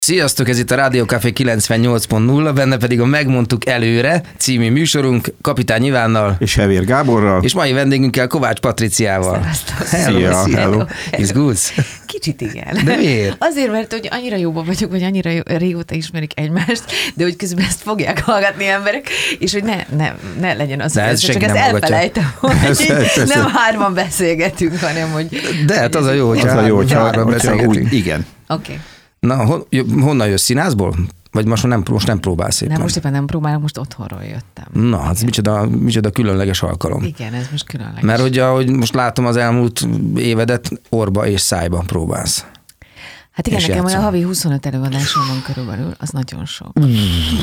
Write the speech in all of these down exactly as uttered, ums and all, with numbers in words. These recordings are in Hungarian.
Sziasztok, ez itt a Rádió Café kilencvennyolc pont nulla, benne pedig a Megmondtuk előre című műsorunk Kapitány Ivánnal és Hevér Gáborral, és mai vendégünkkel Kovács Patriciával. Szia, hello. Izgulsz? Kicsit igen. De miért? Azért, mert hogy annyira jóban vagyok, vagy annyira jó, régóta ismerik egymást, de hogy közben ezt fogják hallgatni emberek, és hogy ne, ne, ne legyen az, hogy ez csak ezt elfelejtem, hogy ez, ez, nem ez hárman beszélgetünk, hanem hogy... De hát az a jó, hogyha, az a jó, hogyha, hárman hogyha beszélgetünk. úgy, igen. Oké. Okay. Na, hon, honnan jössz, színházból? Vagy most nem, most nem próbálsz éppen? Nem, most éppen nem próbálok, most otthonról jöttem. Na, hát micsoda, micsoda különleges alkalom. Igen, ez most különleges. Mert hogy ahogy most látom az elmúlt évedet, orba és szájba próbálsz. Hát igen, és nekem játszom. olyan havi huszonöt előadásom van körülbelül, az nagyon sok. Mm.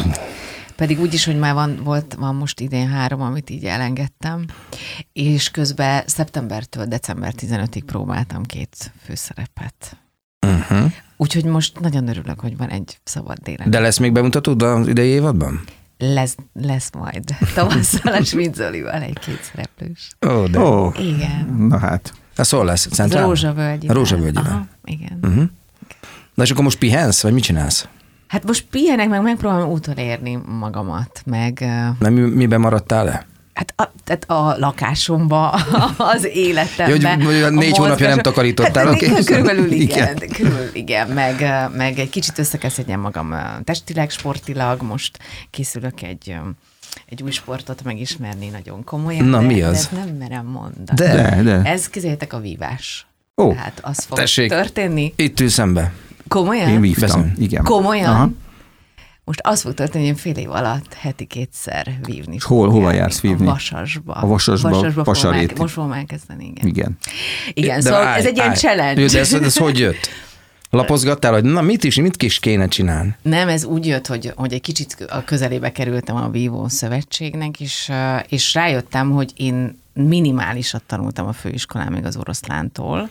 Pedig úgy is, hogy már van, volt, van most idén három, amit így elengedtem, és közben szeptembertől december tizenötödikéig próbáltam két főszerepet. Uh-huh. Úgyhogy most nagyon örülök, hogy van egy szabad délen. De lesz még bemutatód az idei évadban? Lesz, lesz majd. Tavasszal a Schmidt-Zolival egy kétszereplős. Ó, oh, de. Oh, igen. Na hát. Ez hol lesz? Ez a Rózsavölgyiben. Rózsavölgyiben. Aha, igen. Uh-huh. Na és akkor most pihensz, vagy mit csinálsz? Hát most pihenek, meg megpróbálom utolérni magamat, meg... Na, mi, miben maradtál le? Hát a, tehát a lakásomba, az életemben. Jó, hogy négy hónapja nem takarítottál. Hát, okay. Körülbelül igen, igen. Körülbelül igen, meg, meg egy kicsit össze kell szedjem magam testileg, sportilag, most készülök egy, egy új sportot megismerni nagyon komolyan. Na, de, mi az? De ezt nem merem mondani. De, de, de. Ez kézzétek a vívás. Ó. Tehát az fog Tessék, történni. Itt ül szembe. Komolyan? Én vívtam, Beszélj. igen. Komolyan? Aha. Most az fog történni, hogy én fél év alatt heti kétszer vívni. És hol, hova jársz vívni? A Vasasba. A Vasasba, Vasasba Vasarét. Most fogom elkezdeni, igen. Igen. Igen, De szóval állj, ez egy ilyen állj. challenge. Jó, de ez, ez hogy jött? Lapozgattál, hogy na mit is, mit is kéne csinálni? Nem, ez úgy jött, hogy, hogy egy kicsit a közelébe kerültem a Vívó Szövetségnek, és, és rájöttem, hogy én minimálisat tanultam a főiskolán még az oroszlántól,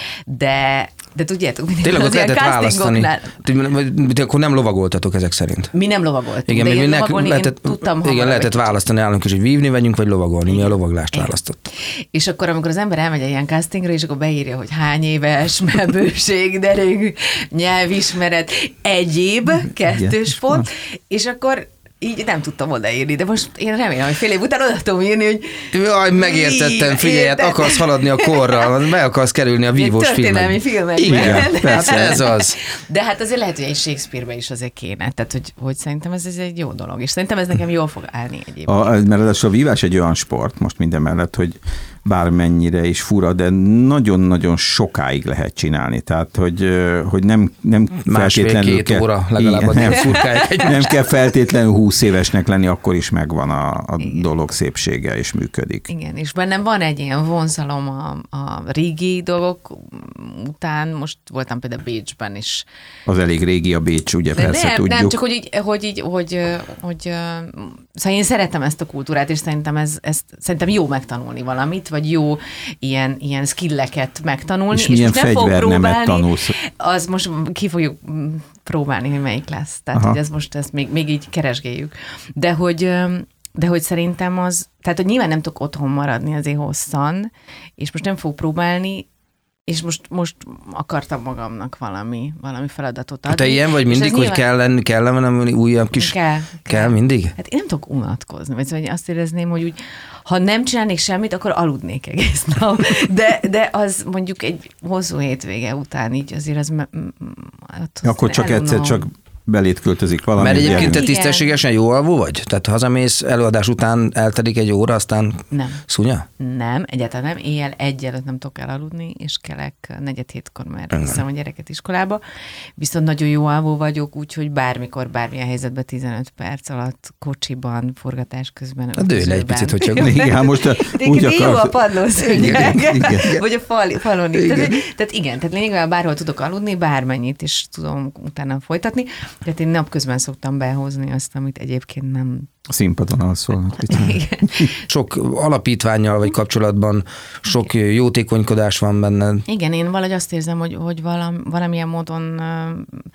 de, de tudjátok, mindig Tényleg ott lehetett választani. castingoknál- Akkor nem lovagoltatok ezek szerint. Mi nem lovagoltunk, Igen, de még én nek- lovagolni lehetett, én tudtam igen, hamarabb lehetett egy választani állunk is, hogy vívni vegyünk, vagy lovagolni. Mi a lovaglást választott. És akkor, amikor az ember elmegy egy ilyen castingra, és akkor beírja, hogy hány éves, bőség, derég, nyelvismeret, egyéb, kettős pont, és akkor így nem tudtam odaírni, de most én remélem, hogy fél év után oda tudom írni, hogy... Jaj, megértettem, figyelj, hát akarsz haladni a korral, be akarsz kerülni a vívós történelmi filmekbe. filmekben. Igen, persze. Hát ez az. De hát azért lehet, hogy egy Shakespeare-be is azért kéne, tehát hogy, hogy szerintem ez, ez egy jó dolog, és szerintem ez nekem jól fog állni egyébként. A, mert az a vívás egy olyan sport, most minden mellett, hogy bármennyire is fura, de nagyon-nagyon sokáig lehet csinálni. Tehát, hogy, hogy nem, nem feltétlenül Másfél-két kell, óra legalább a nem, furkálják egymást. nem kell feltétlenül húsz évesnek lenni, akkor is megvan a, a dolog szépsége, és működik. Igen, és bennem van egy ilyen vonzalom a, a régi dolgok után, most voltam például Bécsben is. Az elég régi a Bécs, ugye De persze nem, tudjuk. nem, csak hogy így, hogy, így, hogy, hogy, hogy szóval én szeretem ezt a kultúrát, és szerintem ez, ezt, szerintem jó megtanulni valamit, vagy jó ilyen, ilyen skilleket megtanulni. És milyen most nem fogok fegyvernemet próbálni, tanulsz? Az most ki fogjuk próbálni, hogy melyik lesz. Tehát, Aha. hogy ez most ezt még, még így keresgéljük. De hogy... De hogy szerintem az, tehát hogy nyilván nem tudok otthon maradni azért hosszan, és most nem fogok próbálni, és most, most akartam magamnak valami, valami feladatot adni. Te ilyen vagy mindig, hogy nyilván... kell lenni, kell lenni újabb kis... Kell, kell. Kell mindig? Hát én nem tudok unatkozni, vagy szóval azt érezném, hogy úgy, ha nem csinálnék semmit, akkor aludnék egész nap. De, de az mondjuk egy hosszú hétvége után így azért az... M- m- ott Akkor csak elunom. egyszer csak belét költözik valami. Mert egyébként te Igen. tisztességesen jó alvó vagy? Tehát hazamész, előadás után eltelik egy óra, aztán Nem. szunya? Nem, egyáltalán nem. Éjjel egy előtt nem tudok elaludni, és kelek negyed hétkor már viszem a gyereket iskolába. Viszont nagyon jó alvó vagyok, úgyhogy bármikor, bármilyen helyzetben tizenöt perc alatt, kocsiban, forgatás közben. A dőj le egy picit, hogyha... Igen, hát most úgy De jó a akarsz. padlószőnyeg, Igen, igen. vagy a fal, falon. Igen. Tehát, tehát igen, tehát lényegében bárhol tudok aludni, bármennyit, és tudom utána folytatni. Tehát én napközben szoktam behozni azt, amit egyébként nem... A színpadon alszol. Igen. Sok alapítvánnyal vagy kapcsolatban sok jótékonykodás van benned. Igen, én valahogy azt érzem, hogy, hogy valam, valamilyen módon uh,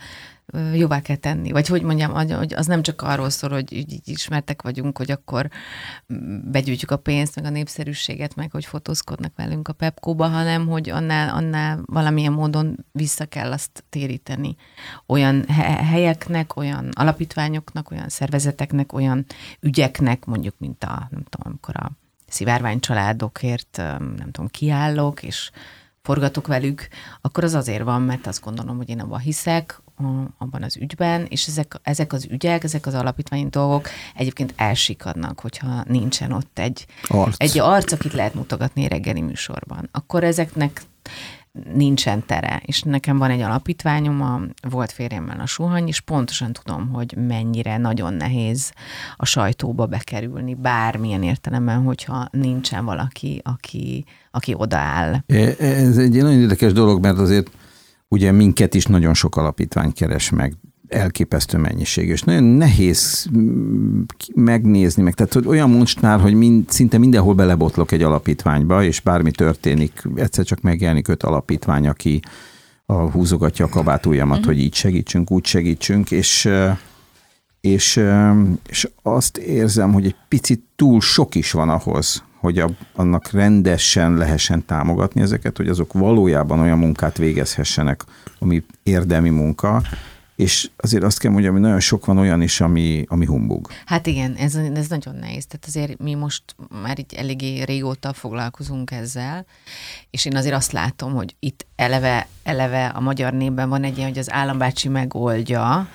jóvá kell tenni. Vagy hogy mondjam, hogy az nem csak arról szól, hogy így ismertek vagyunk, hogy akkor begyűjtjük a pénzt, meg a népszerűséget, meg hogy fotózkodnak velünk a Pepco-ba, hanem hogy annál, annál valamilyen módon vissza kell azt téríteni. Olyan helyeknek, olyan alapítványoknak, olyan szervezeteknek, olyan ügyeknek, mondjuk, mint a, nem tudom, amikor a szivárvány családokért, nem tudom, kiállok, és forgatok velük, akkor az azért van, mert azt gondolom, hogy én abban hiszek, abban az ügyben, és ezek, ezek az ügyek, ezek az alapítványi dolgok egyébként elsikadnak, hogyha nincsen ott egy arc, egy arc akit lehet mutogatni reggeli műsorban. Akkor ezeknek nincsen tere, és nekem van egy alapítványom, a volt férjemmel a Suhany, és pontosan tudom, hogy mennyire nagyon nehéz a sajtóba bekerülni, bármilyen értelemben, hogyha nincsen valaki, aki, aki odaáll. Ez egy nagyon érdekes dolog, mert azért ugye minket is nagyon sok alapítvány keres meg, elképesztő mennyiség, és nagyon nehéz megnézni meg. Tehát hogy olyan mostnál, hogy mind, szinte mindenhol belebotlok egy alapítványba, és bármi történik, egyszer csak megjelenik öt alapítvány, aki a húzogatja a kabátujjamat, uh-huh. hogy így segítsünk, úgy segítsünk, és, és, és azt érzem, hogy egy picit túl sok is van ahhoz, hogy a, annak rendesen lehessen támogatni ezeket, hogy azok valójában olyan munkát végezhessenek, ami érdemi munka, és azért azt kell mondjam, hogy nagyon sok van olyan is, ami, ami humbug. Hát igen, ez, ez nagyon nehéz. Tehát azért mi most már így eléggé régóta foglalkozunk ezzel, és én azért azt látom, hogy itt eleve, eleve a magyar népben van egy ilyen, hogy az állambácsi megoldja,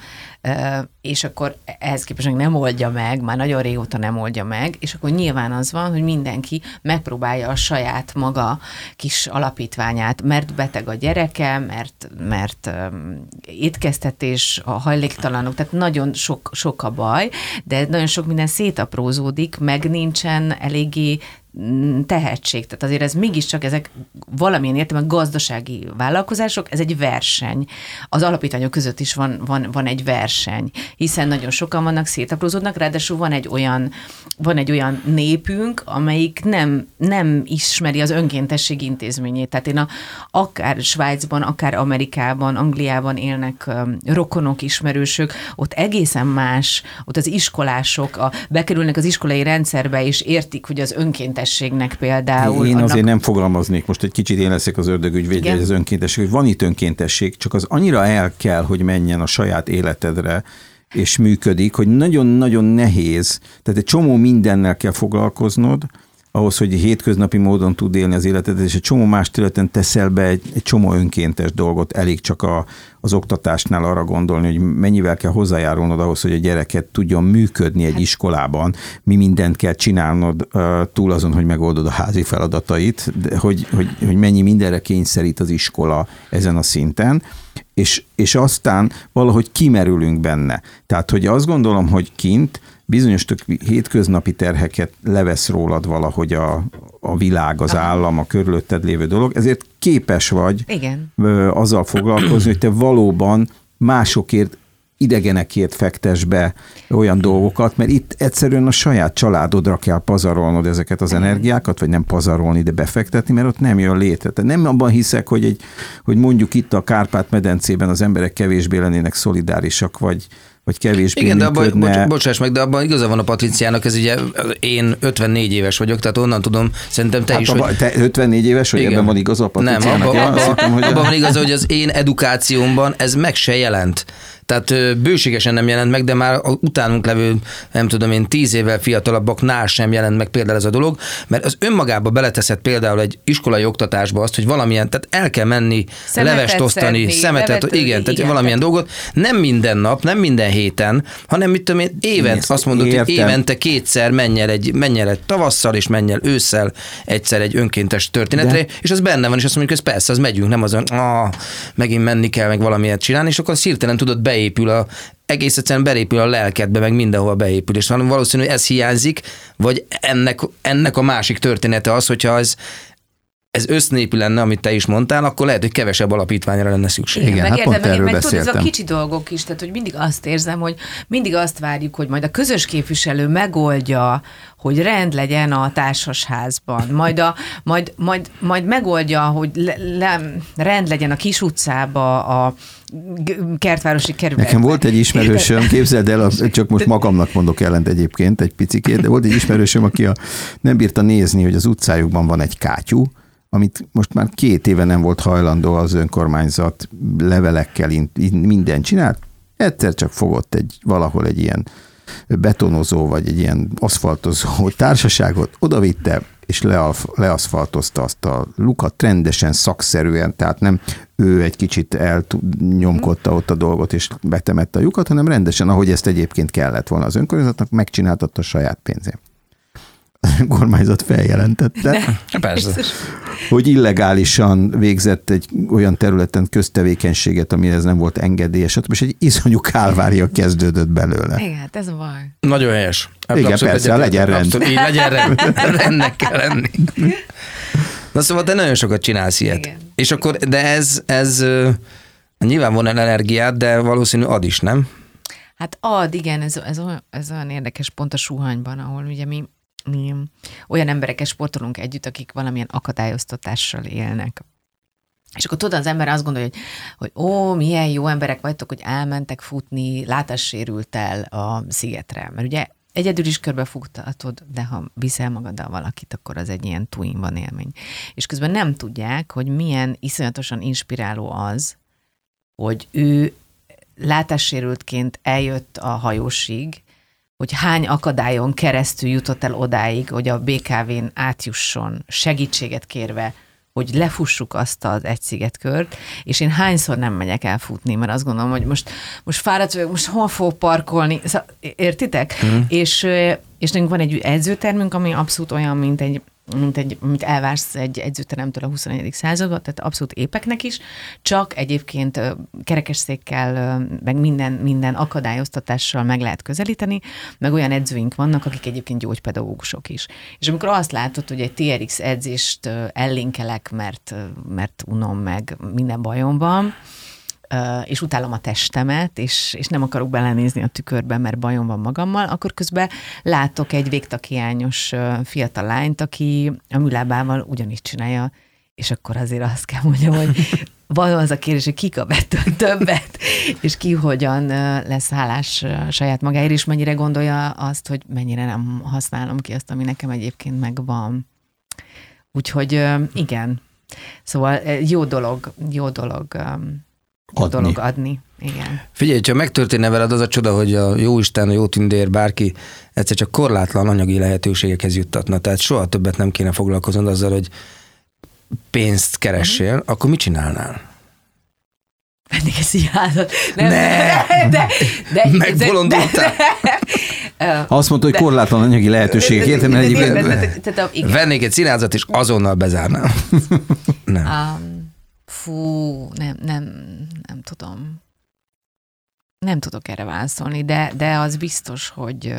és akkor ehhez képest nem oldja meg, már nagyon régóta nem oldja meg, és akkor nyilván az van, hogy mindenki megpróbálja a saját maga kis alapítványát, mert beteg a gyereke, mert, mert um, étkeztetés, a hajléktalanok, tehát nagyon sok, sok a baj, de nagyon sok minden szétaprózódik, meg nincsen eléggé tehetség. Tehát azért ez mégiscsak ezek valamilyen értelemben gazdasági vállalkozások, ez egy verseny. Az alapítványok között is van, van, van egy verseny, hiszen nagyon sokan vannak, szétaprózódnak, ráadásul van egy olyan, van egy olyan népünk, amelyik nem, nem ismeri az önkéntesség intézményét. Tehát én a, akár Svájcban, akár Amerikában, Angliában élnek um, rokonok, ismerősök, ott egészen más, ott az iskolások a, bekerülnek az iskolai rendszerbe, és értik, hogy az önkéntesség például. Én annak... azért nem fogalmaznék, most egy kicsit én leszek az ördögügyvédje, hogy az önkéntesség, hogy van itt önkéntesség, csak az annyira el kell, hogy menjen a saját életedre, és működik, hogy nagyon-nagyon nehéz, tehát egy csomó mindennel kell foglalkoznod, ahhoz, hogy hétköznapi módon tud élni az életedet, és egy csomó más területen teszel be egy, egy csomó önkéntes dolgot, elég csak a, az oktatásnál arra gondolni, hogy mennyivel kell hozzájárulnod ahhoz, hogy a gyereket tudjon működni egy iskolában, mi mindent kell csinálnod uh, túl azon, hogy megoldod a házi feladatait, de hogy, hogy, hogy mennyi mindenre kényszerít az iskola ezen a szinten, és, és aztán valahogy kimerülünk benne. Tehát, hogy azt gondolom, hogy kint bizonyos tök hétköznapi terheket levesz rólad valahogy a, a világ, az állam, a körülötted lévő dolog, ezért képes vagy Igen. azzal foglalkozni, hogy te valóban másokért, idegenekért fektess be olyan dolgokat, mert itt egyszerűen a saját családodra kell pazarolnod ezeket az energiákat, vagy nem pazarolni, de befektetni, mert ott nem jön létre. Tehát nem abban hiszek, hogy, egy, hogy mondjuk itt a Kárpát-medencében az emberek kevésbé lennének szolidárisak, vagy vagy kevésbé igen, de abban, bocs, bocsáss meg, de abban igaza van a Patriciának, ez ugye én ötvennégy éves vagyok, tehát onnan tudom, szerintem te hát is, abba, hogy... Te ötvennégy éves, hogy igen. Ebben van igaza a Patriciának? Nem, abban ja, abba, abba, hogy abba van igaza, hogy az én edukációmban ez meg se jelent. Tehát bőségesen nem jelent meg, de már a utánunk levő, nem tudom én, tíz évvel fiatalabbaknál sem jelent meg például ez a dolog, mert az önmagába beleteszed például egy iskolai oktatásba azt, hogy valamilyen, tehát el kell menni, szemetet levest osztani, szedni, szemetet, levető, igen, tehát igen, valamilyen tehát... dolgot, nem minden nap, nem minden héten, hanem mit tudom én, évent, azt mondod, értem. Hogy évente kétszer menj el, egy, menj el egy tavasszal, és menj el ősszel egyszer egy önkéntes történetre, de... és az benne van, és azt mondjuk, hogy persze, az megyünk, nem azon, ah, megint menni kell, meg valamilyet csinálni, és akkor hirtelen tudod be épül a, egész egyszerűen beépül a lelkedbe, meg mindenhol beépül, és valószínű, hogy ez hiányzik, vagy ennek, ennek a másik története az, hogyha ez ez össznépi lenne, amit te is mondtál, akkor lehet, hogy kevesebb alapítványra lenne szükség. Igen, Igen, meg hát pont értem, erről meg, meg tudod, ez a beszéltem. kicsi dolgok is, tehát hogy mindig azt érzem, hogy mindig azt várjuk, hogy majd a közös képviselő megoldja, hogy rend legyen a társasházban, majd, a, majd, majd, majd megoldja, hogy le, le, rend legyen a kis utcába, a kertvárosi kerületben. Nekem volt egy ismerősöm, képzeld el, csak most magamnak mondok ellent egyébként egy picikét, de volt egy ismerősöm, aki a, nem bírta nézni, hogy az utcájukban van egy kátyú, amit most már két éve nem volt hajlandó az önkormányzat levelekkel mindent csinált. Egyszer csak fogott egy, valahol egy ilyen betonozó, vagy egy ilyen aszfaltozó társaságot, odavitte, és leaszfaltozta azt a lukat rendesen, szakszerűen, tehát nem ő egy kicsit elnyomkodta ott a dolgot, és betemette a lyukat, hanem rendesen, ahogy ezt egyébként kellett volna az önkormányzatnak, megcsináltatta a saját pénzén. Az önkormányzat feljelentette, Persze. hogy illegálisan végzett egy olyan területen köztevékenységet, amihez nem volt engedélyes, és egy iszonyú kálvária kezdődött belőle. Igen, hát ez a baj. Nagyon helyes. Igen, Abszolút persze, legyen rend. Abszolút, így legyen rend. Rendnek kell lenni. Na szóval te nagyon sokat csinálsz ilyet. Igen. És akkor, de ez, ez nyilván van energiát, de valószínű ad is, nem? Hát ad, igen, ez, ez, olyan, ez olyan érdekes pont a Suhanyban, ahol ugye mi, mi olyan emberekkel sportolunk együtt, akik valamilyen akadályoztatással élnek. És akkor tudod, az ember azt gondolja, hogy, hogy ó, milyen jó emberek vagytok, hogy elmentek futni, látássérülttel a szigetre. Mert ugye egyedül is körbefuttatod, de ha viszel magaddal valakit, akkor az egy ilyen two-in van élmény. És közben nem tudják, hogy milyen iszonyatosan inspiráló az, hogy ő látássérültként eljött a hajósig, hogy hány akadályon keresztül jutott el odáig, hogy a bé ká vén átjusson, segítséget kérve, hogy lefussuk azt az egy szigetkört, és én hányszor nem megyek el futni, mert azt gondolom, hogy most, most fáradt vagyok, most hol fogok parkolni, szóval, értitek? Mm. És, és nekünk van egy edzőtermünk, ami abszolút olyan, mint egy mint egy, mint elvársz egy edzőteremtől a huszonegyedik században, tehát abszolút épeknek is, csak egyébként kerekesszékkel, meg minden, minden akadályoztatással meg lehet közelíteni, meg olyan edzőink vannak, akik egyébként gyógypedagógusok is. És amikor azt látod, hogy egy té er iksz edzést ellinkelek, mert, mert unom meg, minden bajom van, és utálom a testemet, és, és nem akarok belenézni a tükörbe, mert bajom van magammal, akkor közben látok egy végtaghiányos fiatal lányt, aki a műlábával ugyanígy csinálja, és akkor azért azt kell mondjam, hogy van az a kérdés, hogy ki kap ettől többet, és ki hogyan lesz hálás saját magáért, és mennyire gondolja azt, hogy mennyire nem használom ki azt, ami nekem egyébként megvan. Úgyhogy igen. Szóval jó dolog, jó dolog Jó adni. dolog adni, igen. Figyelj, ha megtörténne veled az a csoda, hogy a jóisten, a jó tündér, bárki egyszer csak korlátlan anyagi lehetőségekhez juttatna, tehát soha többet nem kéne foglalkoznod azzal, hogy pénzt keressél, uh-huh. akkor mit csinálnál? Vennék egy színházat. Nem, Ne! De, de, de, Megbolondultál? Azt mondta, hogy korlátlan anyagi lehetőségek, értem, mert egyébként... Vennék egy színházat, és azonnal bezárnám. Nem. Um, Fú, nem, nem, nem tudom. Nem tudok erre válaszolni, de, de az biztos, hogy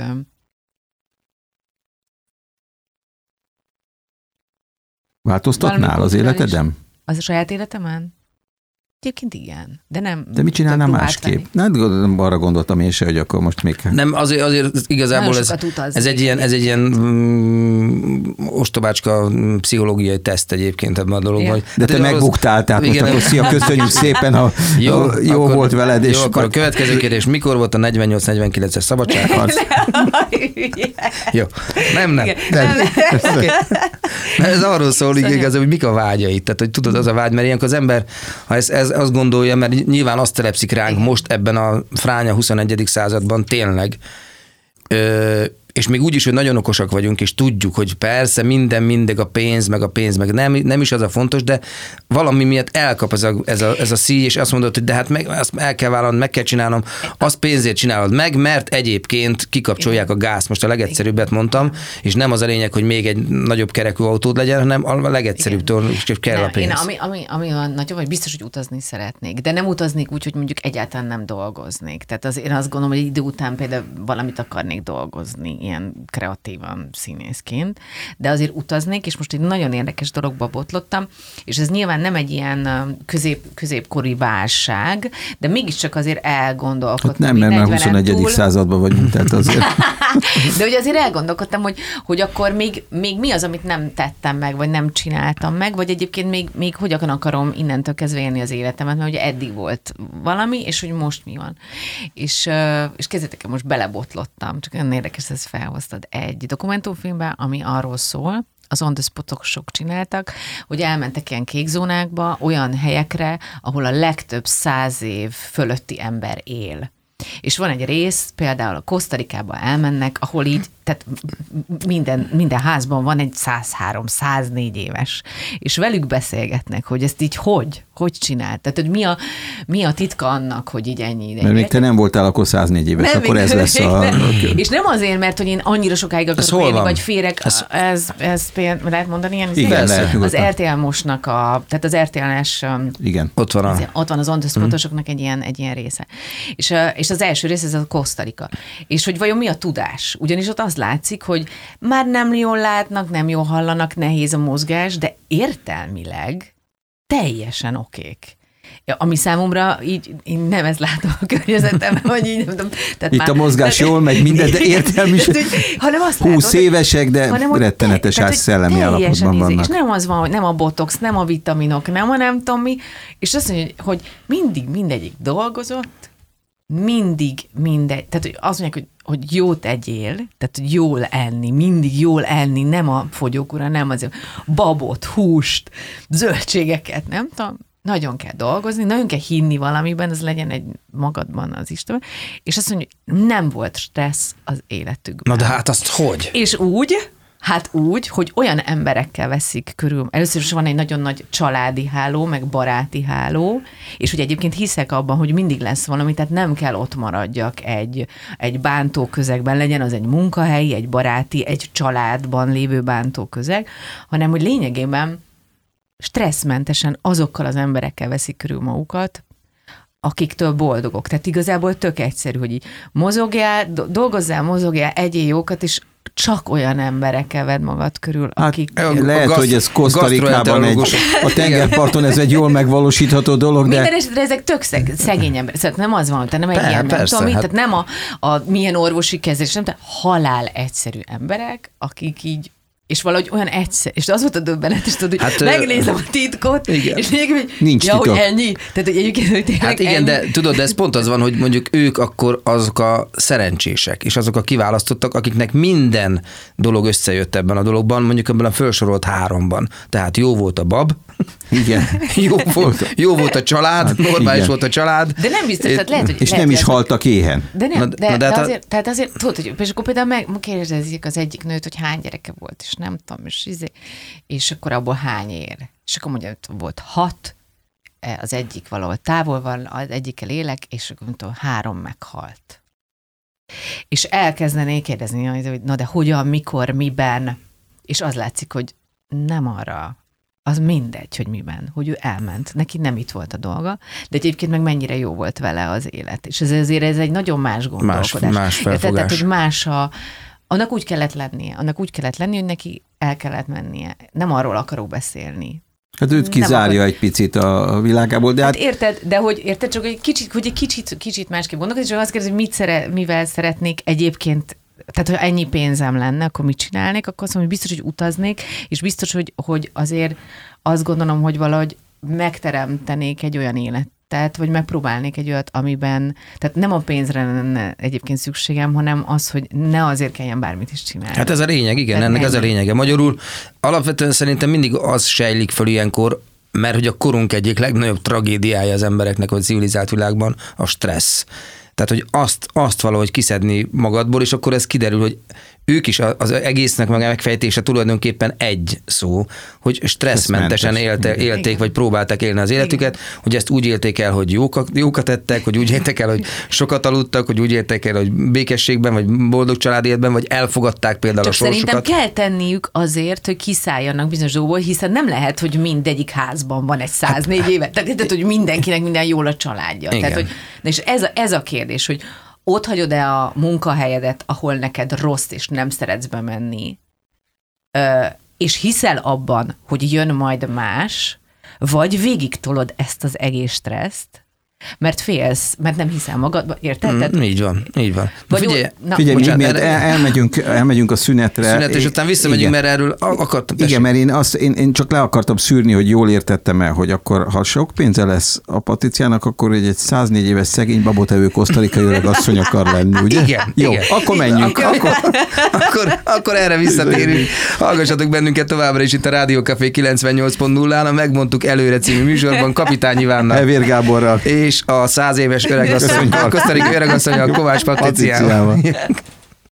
változtatnál az életedem? Az a saját életemen? Egyébként igen, de nem. De mit csinálnál másképp? Nem arra gondoltam én se, hogy akkor most még... Nem, azért, azért igazából ez, ez, egy ilyen, ez egy ilyen mm, ostobácska pszichológiai teszt egyébként ebben a dologban. Ja. De te hát, megbuktál, tehát igen, most akkor szia, köszönjük szépen, ha jó, jó akkor, volt veled. És jó, akkor a következő kérdés, mikor volt a negyvennyolc negyvenkilences szabadságharc? Jó, nem, nem. nem. nem. Okay. Ez arról szól igaz, hogy mik a vágyait. Tehát, hogy tudod, az a vágy, mert ilyenkor az ember, ha ez, ez azt gondolja, mert nyilván azt telepszik ránk most ebben a fránya huszonegyedik században tényleg, ö, és még úgy is, hogy nagyon okosak vagyunk, és tudjuk, hogy persze minden mindig a pénz, meg a pénz, meg nem, nem is az a fontos, de valami miatt elkap ez a, ez a, ez a szíj, és azt mondod, hogy de hát meg, azt el kell vállalnom, meg kell csinálnom, azt pénzért csinálod meg, mert egyébként kikapcsolják a gázt, most a legegyszerűbbet mondtam, és nem az a lényeg, hogy még egy nagyobb kerekű autód legyen, hanem a legegyszerűbbtől kell nem, a pénz. Én, ami, ami, ami olyan nagyon, vagy biztos, hogy utazni szeretnék, de nem utaznék úgy, hogy mondjuk egyáltalán nem dolgoznék. Tehát az, én azt gondolom, hogy idő után például valamit akarnék dolgozni. ilyen kreatívan színészként, de azért utaznék, és most egy nagyon érdekes dologba botlottam, és ez nyilván nem egy ilyen közép, középkori válság, de mégiscsak azért elgondolkodtam. Hát nem, mert már huszonegyedik században vagyunk, tehát azért. De ugye azért elgondolkodtam, hogy, hogy akkor még, még mi az, amit nem tettem meg, vagy nem csináltam meg, vagy egyébként még, még hogyan akarom innentől kezdve élni az életemet, mert ugye eddig volt valami, és hogy most mi van. És, és kezdetek, most belebotlottam, csak olyan érdekes, ezt felhoztad egy dokumentumfilmbe, ami arról szól, az on the spotosok csináltak, hogy elmentek ilyen kékzónákba, olyan helyekre, ahol a legtöbb száz év fölötti ember él. És van egy rész, például a Kosztarikába elmennek, ahol így, tehát minden, minden házban van egy száz három száz négy éves, és velük beszélgetnek, hogy ezt így hogy, hogy csinál. Tehát, hogy mi a, mi a titka annak, hogy így ennyi ideig. Mert még te nem voltál akkor száznégy éves, nem, akkor ez lesz a... És nem azért, mert hogy én annyira sokáig akarok élni, vagy férek, ez, ez, ez például, lehet mondani ilyen? Igen, lehet, az er té el mosnak a, tehát az er té el-es... Igen. Ott van, a... ott van az on the spotosoknak egy ilyen, egy ilyen része. És, és az első rész, ez a Kosztarika. És hogy vajon mi a tudás? Ugyanis ott az látszik, hogy már nem jól látnak, nem jól hallanak, nehéz a mozgás, de értelmileg teljesen okék. Ami számomra így, én nem ezt látom a környezetemben, vagy így nem tudom. Tehát itt már, a mozgás tehát, jól megy, minden, de értelmi, húsz évesek, de hanem, rettenetes te, szellemi állapotban vannak. És nem az van, hogy nem a botox, nem a vitaminok, nem a nem tudom mi, és azt mondja, hogy mindig mindegyik dolgozott, mindig mindegy, tehát hogy azt mondják, hogy, hogy jót egyél, tehát hogy jól enni, mindig jól enni, nem a fogyókúra, nem az babot, húst, zöldségeket, nem tudom, nagyon kell dolgozni, nagyon kell hinni valamiben, az legyen egy magadban az Isten, és azt mondja, hogy nem volt stressz az életükben. Na de hát azt hogy? És úgy, hát úgy, hogy olyan emberekkel veszik körül. Először is van egy nagyon nagy családi háló, meg baráti háló, és hogy egyébként hiszek abban, hogy mindig lesz valami, tehát nem kell ott maradjak egy, egy bántó közegben, legyen az egy munkahelyi, egy baráti, egy családban lévő bántó közeg, hanem hogy lényegében stresszmentesen azokkal az emberekkel veszik körül magukat, akiktől boldogok. Tehát igazából tök egyszerű, hogy így mozogjál, dolgozzál, mozogjál, egyél jókat, és csak olyan emberekkel vedd magad körül, akik... Hát, lehet, gaszt, hogy ez Kosztarikában egy, a tengerparton ez egy jól megvalósítható dolog, de... Minden esetre ezek tök szeg, szegény emberek. Szóval nem az van, tehát nem egy Pe, ilyen, persze, nem tudom, hát... tehát nem a, a milyen orvosi kezelés, nem, tehát halál egyszerű emberek, akik így és valahogy olyan egyszer, és az volt a döbbenetes, tudod, hogy hát, megnézem a titkot, igen. és még hogy nincs ja, titok. Hogy ennyi. Tehát, hogy egyébként, hogy tényleg hát igen, ennyi. de tudod, de ez pont az van, hogy mondjuk ők akkor azok a szerencsések, és azok a kiválasztottak, akiknek minden dolog összejött ebben a dologban, mondjuk ebben a felsorolt háromban. Tehát jó volt a bab, igen. jó, volt, jó volt a család, hát, normális igen. volt a család. De nem biztos, tehát lehet, hogy... És lehet, nem is haltak éhen. De nem, na, de, na, de, de hát azért, tehát azért, tudod, hogy és akkor például megkérdezik az egyik nőt, hogy hány gyereke volt, és nem tudom, és, izé, és akkor abból hány ér. És akkor mondja, hogy volt hat, az egyik valahol távol van, az egyikkel élek, és akkor mondtam, három meghalt. És elkezdené kérdezni, hogy na de hogyan, mikor, miben, és az látszik, hogy nem arra, az mindegy, hogy miben, hogy ő elment. Neki nem itt volt a dolga, de egyébként meg mennyire jó volt vele az élet. És ez azért ez egy nagyon más gondolkodás. Más, más felfogás. Tehát, hogy más a, annak úgy kellett lennie, annak úgy kellett lennie, hogy neki el kellett mennie. Nem arról akarok beszélni. Hát őt kizárja akar... egy picit a világából, de hát... hát érted, de hogy érted, csak egy kicsit, hogy egy kicsit, kicsit másképp gondolkodni, és azt kérdezi, hogy mit szere, mivel szeretnék egyébként. Tehát, ha ennyi pénzem lenne, akkor mit csinálnék, akkor azt mondom, hogy biztos, hogy utaznék, és biztos, hogy, hogy azért azt gondolom, hogy valahogy megteremtenék egy olyan életet, vagy megpróbálnék egy olyat, amiben, tehát nem a pénzre lenne egyébként szükségem, hanem az, hogy ne azért kelljen bármit is csinálni. Hát ez a lényeg, igen, tehát ennek ennyi. Ez a lényege. Magyarul alapvetően szerintem mindig az sejlik föl ilyenkor, mert hogy a korunk egyik legnagyobb tragédiája az embereknek, vagy civilizált világban a stressz. Tehát, hogy azt, azt valahogy kiszedni magadból, és akkor ez kiderül, hogy ők is az egésznek meg a megfejtése tulajdonképpen egy szó, hogy stresszmentesen élte, élték, vagy próbálták élni az életüket, igen. hogy ezt úgy élték el, hogy jókat, jókat ettek, hogy úgy élték el, hogy sokat aludtak, hogy úgy élték el, hogy békességben, vagy boldog családi életben, vagy elfogadták például csak a sorsukat. Szerintem kell tenniük azért, hogy kiszálljanak bizonyos dolgokból, hiszen nem lehet, hogy mindegyik házban van egy száznégy hát, éve. Tehát, tehát, hogy mindenkinek minden jól a családja. Tehát, hogy, és ez a, ez a kérdés, hogy ott hagyod-e a munkahelyedet, ahol neked rossz, és nem szeretsz bemenni, és hiszel abban, hogy jön majd más, vagy végigtolod ezt az egész stresszt, mert félsz, mert nem hiszel magadba, érted? Mm, így van, így van. Vagy figyelj, ó, na, figyelj bocsánat, mi, erre, el, elmegyünk, elmegyünk a szünetre. szünet, és aztán visszamegyünk, mert erről akartam. Igen, igen, mert én, azt, én, én csak le akartam szűrni, hogy jól értettem el, hogy akkor, ha sok pénze lesz a Patriciának, akkor egy, egy száznégy éves szegény babotevő kosztarikai öreg asszony akar lenni, ugye? Igen. Jó, igen. akkor menjünk. Akkor, akkor, akkor, akkor erre visszatérünk. Hallgassatok bennünket továbbra is itt a Rádió Café kilencvennyolc pont nullán, a Megmondtuk előre című műsorban Kapitány Ivánnal. Hevér Gáborral. És a száz éves öregasszony, a kosztarikai öregasszony, a Kovács Patriciával.